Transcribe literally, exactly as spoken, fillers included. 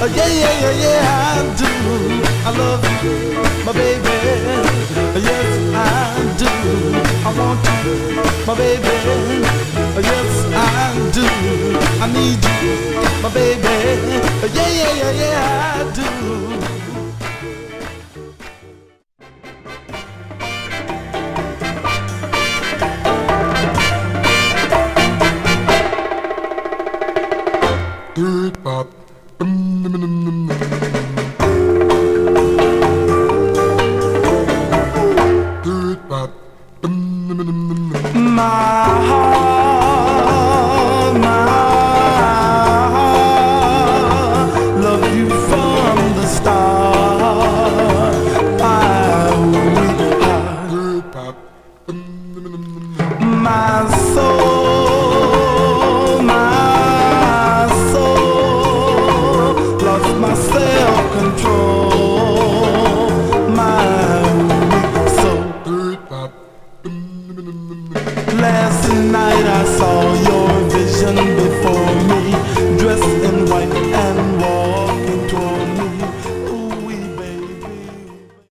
Yeah, yeah, yeah, yeah, I do. I love you, my baby. Yes, I do. I want you, my baby. Yes, I do. I need you, my baby. Yeah, yeah, yeah, yeah, I do. Dirt pop. Dirt pop. My heart, my heart, love you from the start. My sweetheart, Dirt pop. my soul, my soul, lost my self-control. My weak soul. Dirt pop. Last night I saw your